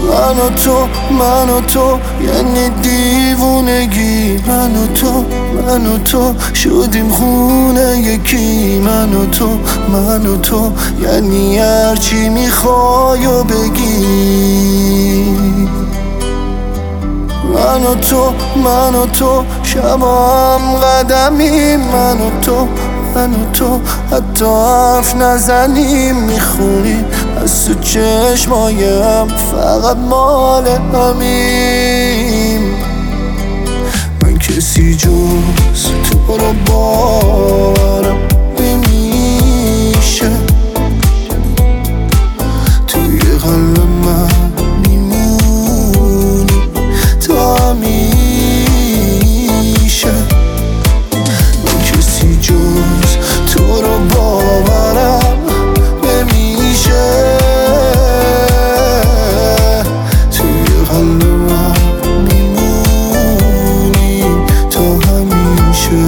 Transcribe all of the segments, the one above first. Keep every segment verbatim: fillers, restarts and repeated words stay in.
من و تو من و تو یعنی دیوونگی، من و تو من و تو شدیم خونه یکی، من و تو من و تو یعنی هرچی میخوای و بگی. من و تو من و تو شبا هم قدمیم، من و تو من و تو حتی حرف نزنیم، میخونیم از تو چشمایم فقط مال همیم. من کسی جز تو رو باورم نمیشه، توی قلب من میمونی تا همیشه. من کسی جز تو رو باورم نمیشه، توی قلب من میمونی تا همیشه.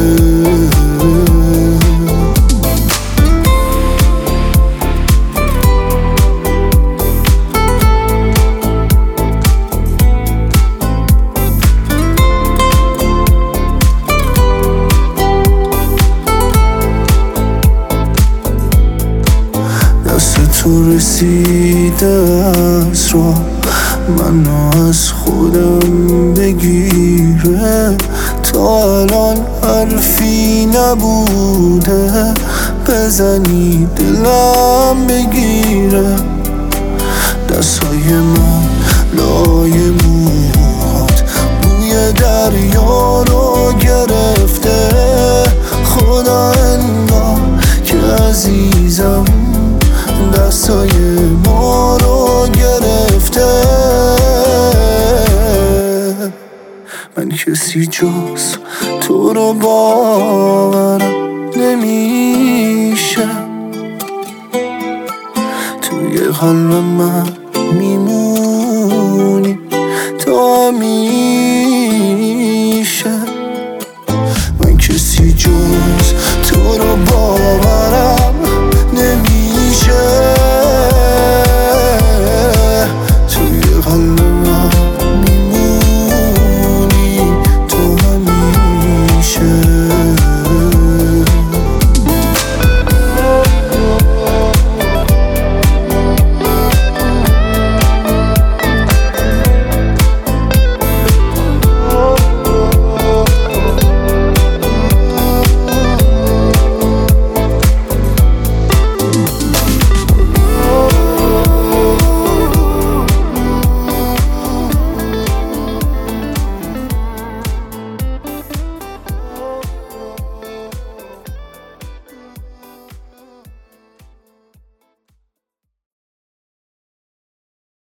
تو رسیده از را منو از خودم بگیره، تا الان حرفی نبوده بزنی دلم بگیره. دستای من لای موهات بوی دریا رو گرفته، خدا انگار که عزیزم دستای ما رو گرفته. من کسی جز تو رو باورم نمیشه، توی قلب من میمونی